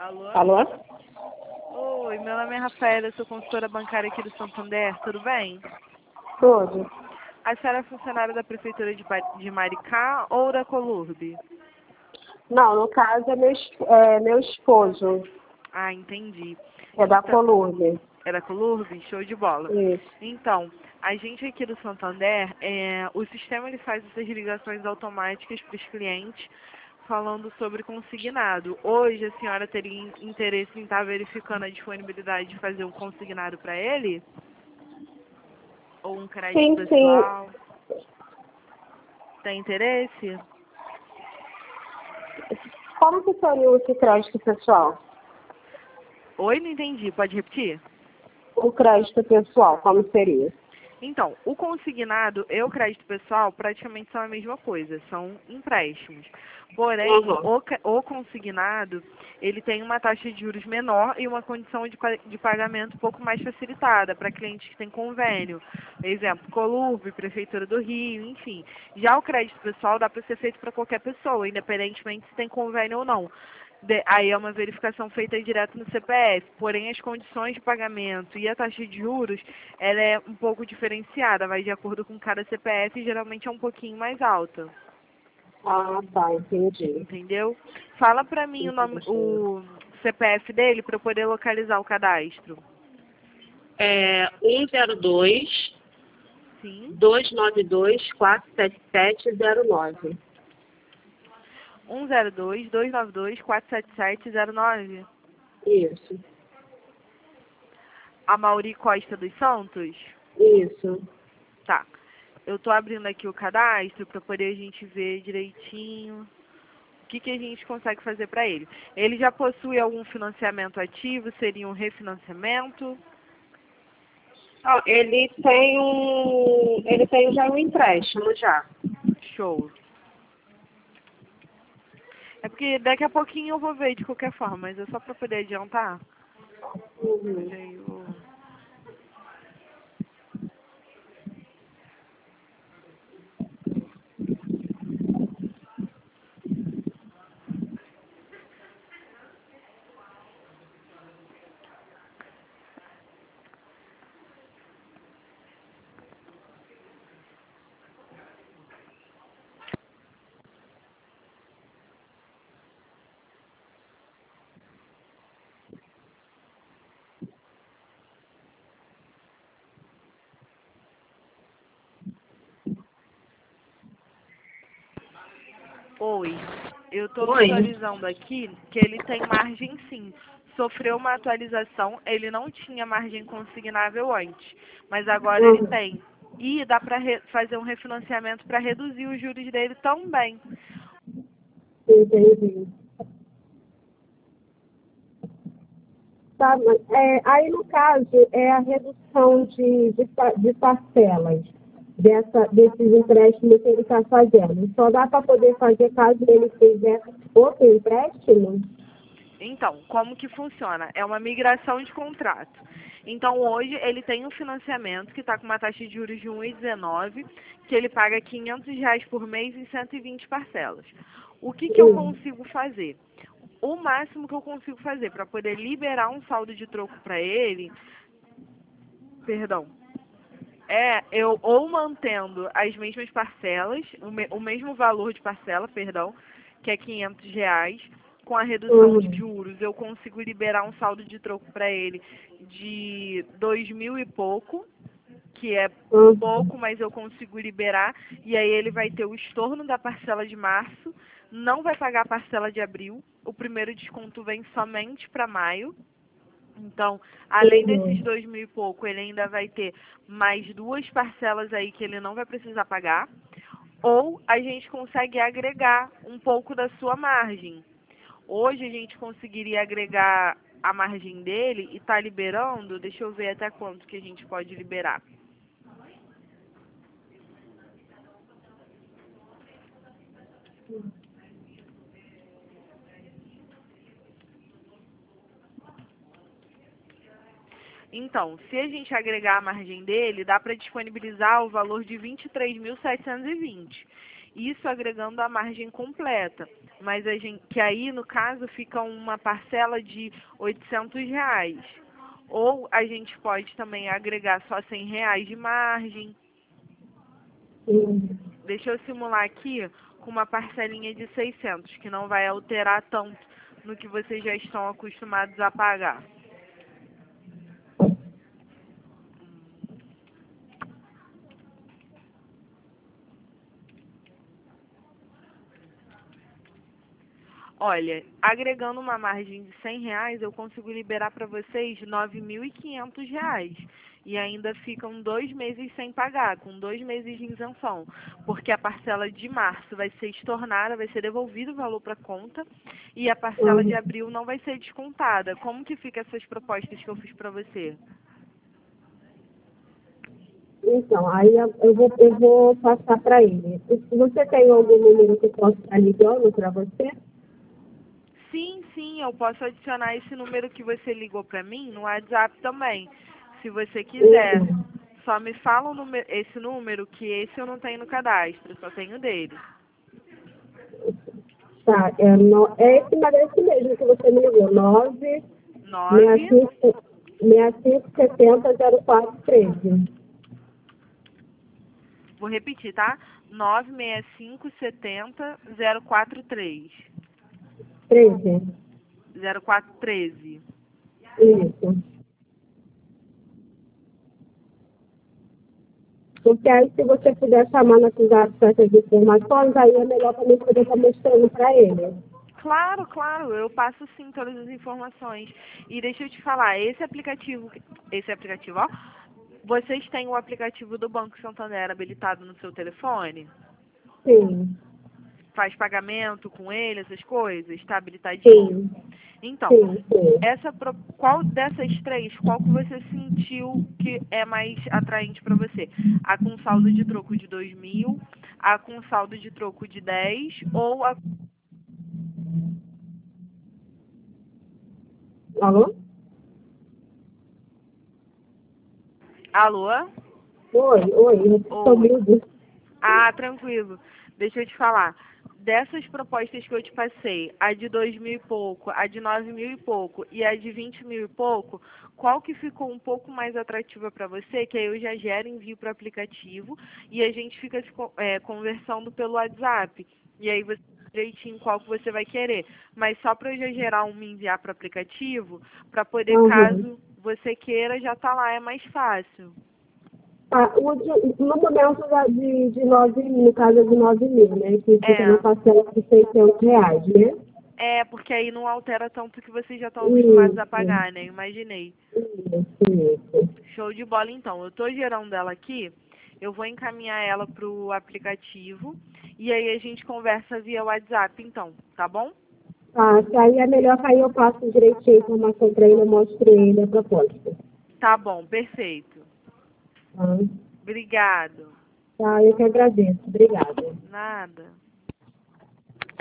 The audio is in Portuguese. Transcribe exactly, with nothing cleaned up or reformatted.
Alô? Alô? Oi, meu nome é Rafaela, eu sou consultora bancária aqui do Santander, tudo bem? Tudo. A senhora é funcionária da Prefeitura de, Ba- de Maricá ou da Colurbe? Não, no caso é meu, es- é meu esposo, Ah, entendi. é da Então, Colômbia. é da Colurbe? Show de bola. Isso. Então, a gente aqui do Santander, é, o sistema ele faz essas ligações automáticas para os clientes falando sobre consignado. Hoje a senhora teria in- interesse em estar verificando a disponibilidade de fazer um consignado para ele? Ou um crédito Sim, sim. pessoal? Tem interesse? Como que seria esse crédito pessoal? Oi, não entendi. Pode repetir? O crédito pessoal, como seria? Então, o consignado e o crédito pessoal praticamente são a mesma coisa, são empréstimos. Porém, Uhum. o, ca- o consignado, ele tem uma taxa de juros menor e uma condição de, pa- de pagamento um pouco mais facilitada para clientes que têm convênio. Exemplo, Colurbe, Prefeitura do Rio, enfim. Já o crédito pessoal dá para ser feito para qualquer pessoa, independentemente se tem convênio ou não. De- aí é uma verificação feita direto no C P F, porém as condições de pagamento e a taxa de juros, ela é um pouco diferenciada, vai de acordo com cada C P F e geralmente é um pouquinho mais alta, Ah, tá, entendi. entendeu? Fala pra mim o nome, Entendi. o C P F dele para eu poder localizar o cadastro. É um zero dois, Sim, dois nove dois, quatro sete sete zero nove. um zero dois, dois nove dois, quatro sete sete zero nove. Isso, A Mauri Costa dos Santos? isso. Tá. Eu tô abrindo aqui o cadastro para poder a gente ver direitinho o que, que a gente consegue fazer para ele. Ele já possui algum financiamento ativo? Seria um refinanciamento? Ó, ele tem um. Ele tem já um empréstimo já. Show. É porque daqui a pouquinho eu vou ver de qualquer forma, mas é só para poder adiantar. Uhum. Olha aí, o- Oi, eu estou Oi. visualizando aqui que ele tem margem sim. Sofreu uma atualização, ele não tinha margem consignável antes, mas agora ele Uhum. tem. E dá para fazer um refinanciamento para reduzir os juros dele também. Entendi. Tá, mas, é, aí, no caso, é a redução de, de, pa- de parcelas dessa, desses empréstimos que ele está fazendo. Só dá para poder fazer caso ele fizer outro empréstimo? Então, como que funciona? É uma migração de contrato. Então, hoje ele tem um financiamento que está com uma taxa de juros de um vírgula dezenove, que ele paga quinhentos reais por mês em cento e vinte parcelas. O que, que eu Hum. consigo fazer? O máximo que eu consigo fazer para poder liberar um saldo de troco para ele, perdão, é eu ou mantendo as mesmas parcelas, o, me, o mesmo valor de parcela, perdão, que é quinhentos reais, com a redução de Uhum. juros, eu consigo liberar um saldo de troco para ele de dois mil e pouco, que é Uhum. pouco, mas eu consigo liberar, e aí ele vai ter o estorno da parcela de março, não vai pagar a parcela de abril, o primeiro desconto vem somente para maio. Então, além desses Uhum. dois mil e pouco, ele ainda vai ter mais duas parcelas aí que ele não vai precisar pagar. Ou a gente consegue agregar um pouco da sua margem. Hoje a gente conseguiria agregar a margem dele e tá liberando, deixa eu ver até quanto que a gente pode liberar. Então, se a gente agregar a margem dele, dá para disponibilizar o valor de vinte e três mil setecentos e vinte. Isso agregando a margem completa. Mas a gente, que aí, no caso, fica uma parcela de oitocentos reais. Ou a gente pode também agregar só cem reais de margem. Sim. Deixa eu simular aqui com uma parcelinha de seiscentos, que não vai alterar tanto no que vocês já estão acostumados a pagar. Olha, agregando uma margem de cem reais, eu consigo liberar para vocês nove mil e quinhentos reais. E ainda ficam dois meses sem pagar, com dois meses de isenção. Porque a parcela de março vai ser estornada, vai ser devolvido o valor para a conta. E a parcela de abril não vai ser descontada. Como que fica essas propostas que eu fiz para você? Então, aí eu eu vou, eu vou passar para ele. Você tem algum número que eu possa estar ligando para você? Sim, sim, eu posso adicionar esse número que você ligou para mim no WhatsApp também. Se você quiser, só me fala o número, esse número, que esse eu não tenho no cadastro, só tenho dele. Tá, é, no, é esse, mas é esse mesmo que você me ligou. nove nove, seis cinco setenta zero quatro treze. vou repetir, tá? nove seis cinco setenta zero quatro três. treze. zero quatro treze. Isso. Porque aí, se você puder chamar no WhatsApp para essas informações, aí é melhor para mim poder estar mostrando para ele. Claro, claro, eu passo sim todas as informações. E deixa eu te falar, esse aplicativo, esse aplicativo, ó, vocês têm o aplicativo do Banco Santander habilitado no seu telefone? Sim. Faz pagamento com ele, essas coisas? Está habilitadinho? Sim. Então, Sim, sim. essa, pro- qual dessas três, qual que você sentiu que é mais atraente para você? A com saldo de troco de dois mil, a com saldo de troco de dez ou a... Alô? Alô? Oi, oi, estou Oi. mudo. Ah, tranquilo. Deixa eu te falar. Dessas propostas que eu te passei, a de dois mil e pouco, a de nove mil e pouco e a de vinte mil e pouco, qual que ficou um pouco mais atrativa para você? Que aí eu já gero envio para o aplicativo e a gente fica se con- é, conversando pelo WhatsApp. E aí você direitinho qual que você vai querer. Mas só para eu já gerar um me enviar para o aplicativo, para poder, Uhum. caso você queira, já tá lá, é mais fácil. Ah, o de- no momento da- de, de nove mil, no caso é de nove mil, né? Que fica na É. parcela de seiscentos reais, né? É, porque aí não altera tanto que vocês já estão acostumados a Isso, pagar, né? Imaginei. isso, isso. Show de bola, então. Eu tô gerando ela aqui, eu vou encaminhar ela pro aplicativo e aí a gente conversa via WhatsApp, então, tá bom? Tá, que aí é melhor que aí eu passo direitinho a informação para ele, eu mostro ele a proposta. Tá bom, perfeito. Tá? Obrigado. Tá, eu que agradeço. Obrigada. Nada.